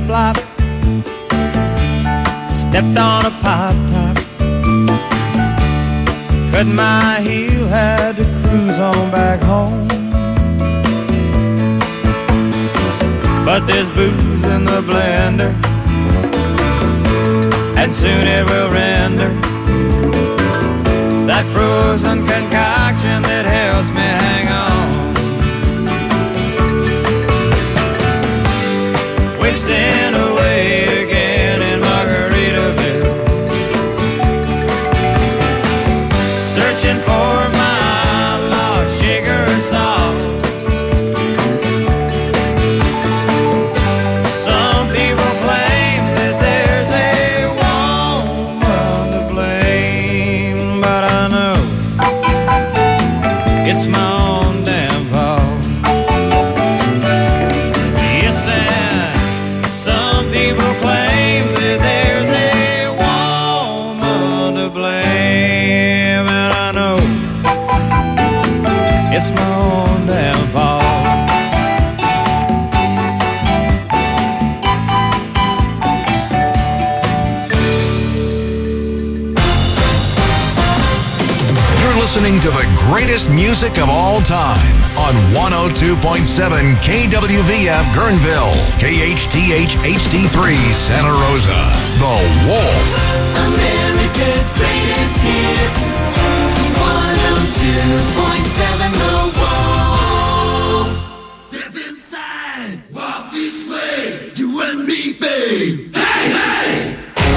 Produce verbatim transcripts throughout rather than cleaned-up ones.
flip-flop, stepped on a pop top, cut my heel, had to cruise on back home. But there's booze in the blender, and soon it will render that frozen concoction that helps me hang on. Wasting away again in Margaritaville, searching for my lost sugar salt. Some people claim that there's a woman to blame, but I know it's my own damn fault. Yes, and some people claim that there's a woman to blame, and I know it's my own damn fault. You're listening to the greatest music of all time on one oh two point seven K W V F Guerneville, K H T H H D three Santa Rosa. The Wolf. America's greatest hits. one oh two point seven The Wolf. Step inside, walk this way, you and me, babe. Hey, hey!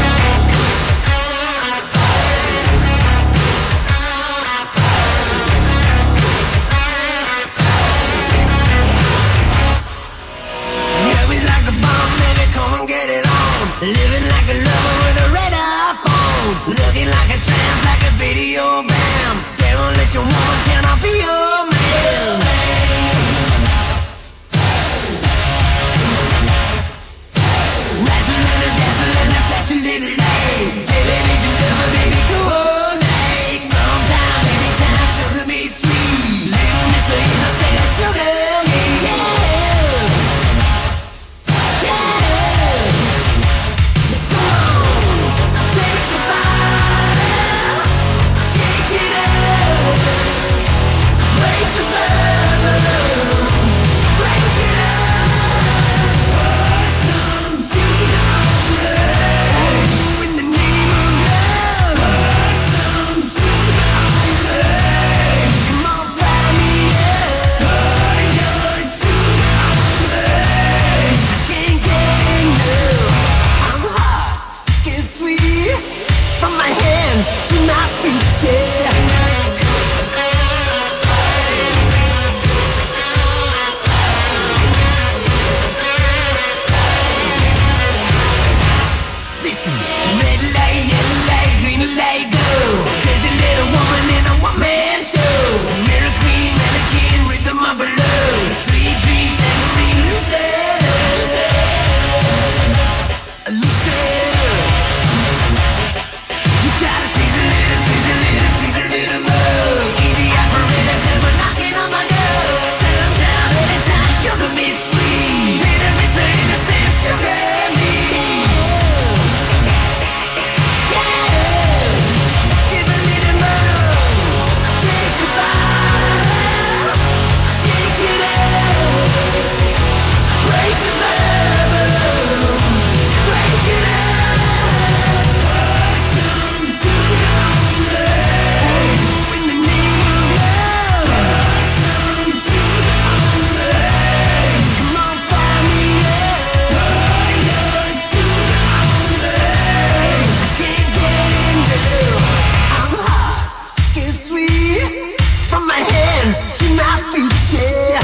Yeah, we like a bomb, baby, come and get it on. Living like a lover with a red iPhone. Looking like a tramp, like a videogram. Demolition woman, can I be your man? Razzling and dazzling and flashing little light. Television lover, baby, coordinate. Sometime, anytime, sugar me sweet. Little miss her innocent, sugar me, yeah. From my head to my feet, yeah. Listen, red light, yellow light, green light, go. Crazy little woman in a one-man show. Mirror queen, mannequin, rhythm of a love. Sweet dreams and green lucid. Lucid. You gotta squeeze a little, squeeze a little, tease a little more. Easy operator, come knocking on my door. Settle down anytime, sugar me sweet. Little miss her innocent, sugar me. Yeah, give a little more. Take a bite, shake it up. Break the bubble, break it up. From my head to my feet, yeah.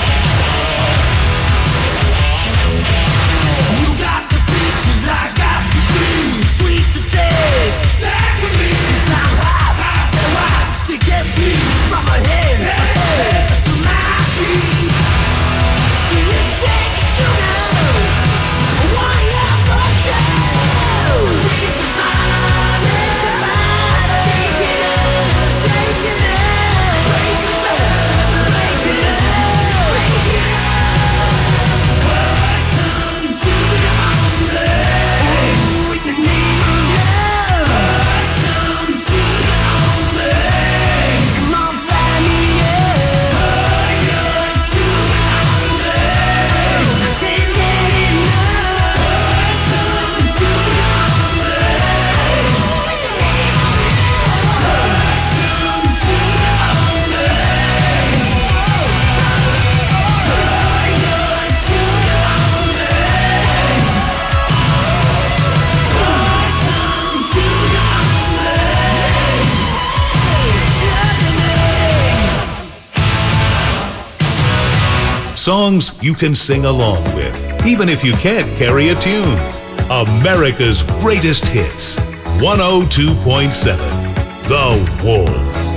You got the peaches, I got Songs you can sing along with, even if you can't carry a tune. America's greatest hits. one oh two point seven. The Wolf.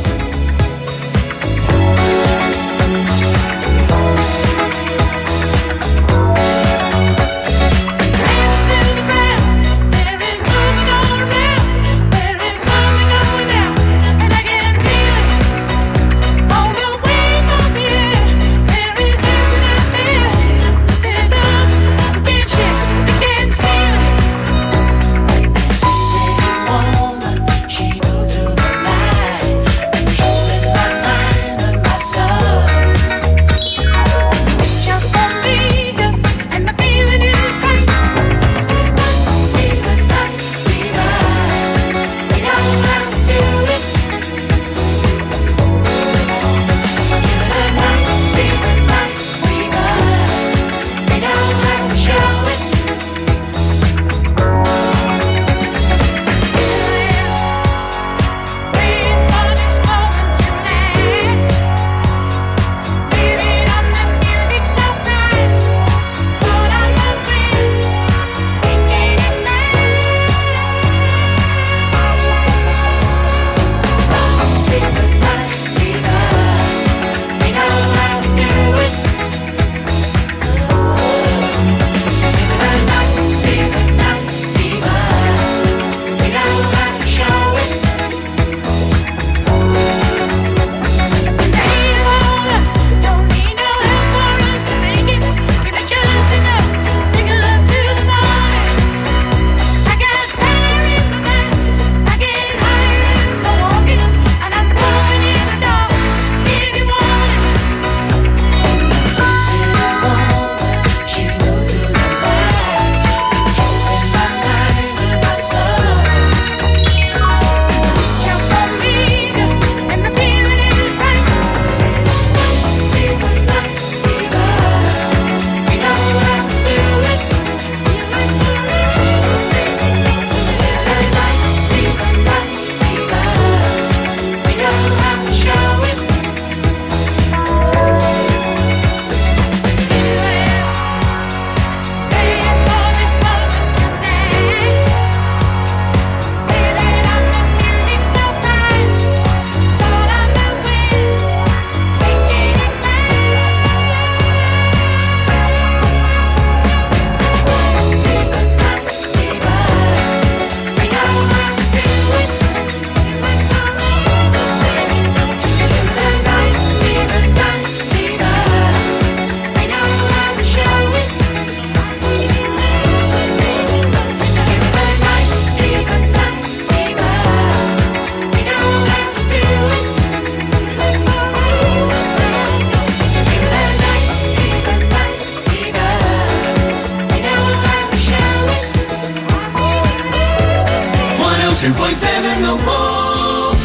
two point seven The Wolf.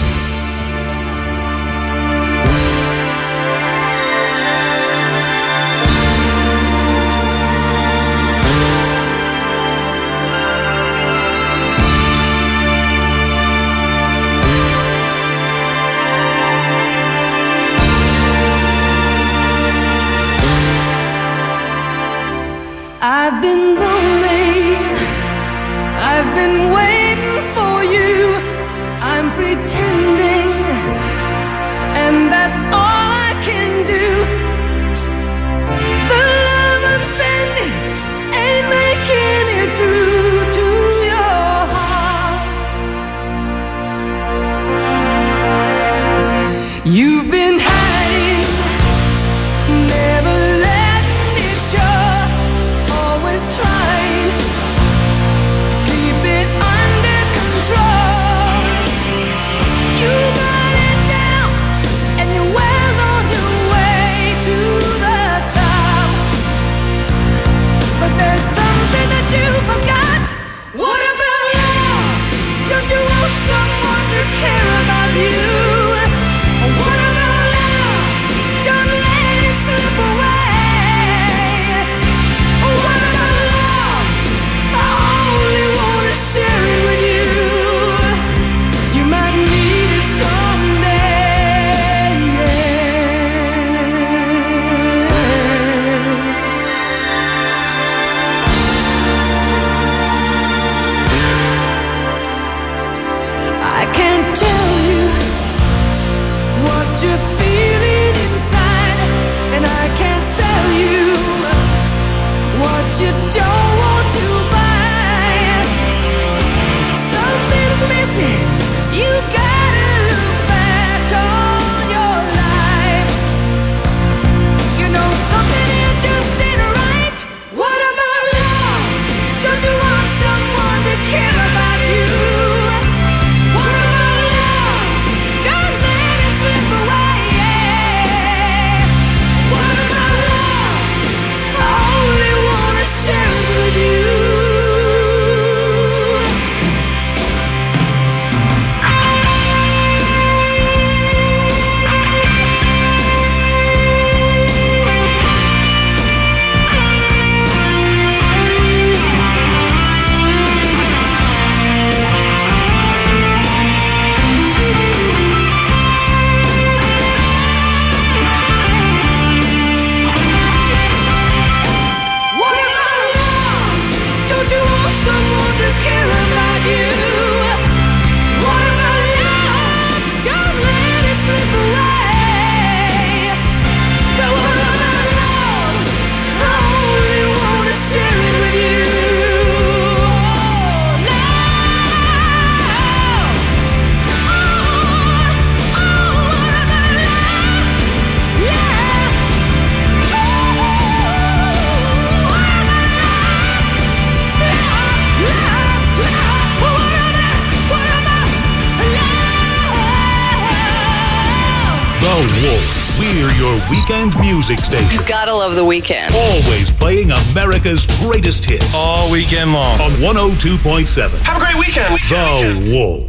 I've been lonely, I've been waiting for you, I'm pretending, and that's all I can do. The love I'm sending ain't making it through to your heart. You've been hiding, never letting it show, always trying to keep it under control. You got it down and you're well on your way to the top, but there's something that you forgot. What about love? Don't you want someone to care about you? What about love? Don't let it slip away. What about love? I only want to share it with you. You might need it someday. Wolf. We're your weekend music station. You gotta love the weekend. Always playing America's greatest hits. All weekend long. On one oh two point seven. Have a great weekend. The Wolf.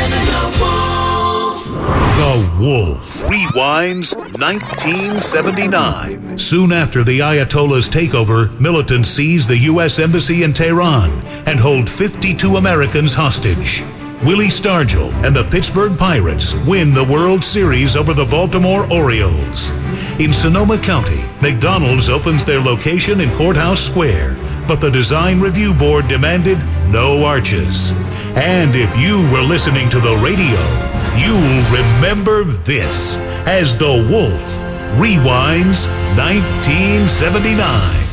seven, The Wolf. The Wolf rewinds nineteen seventy-nine. Soon after the Ayatollah's takeover, militants seize the U S Embassy in Tehran and hold fifty-two Americans hostage. Willie Stargell and the Pittsburgh Pirates win the World Series over the Baltimore Orioles. In Sonoma County, McDonald's opens their location in Courthouse Square, but the Design Review Board demanded no arches. And if you were listening to the radio, you'll remember this as The Wolf rewinds nineteen seventy-nine.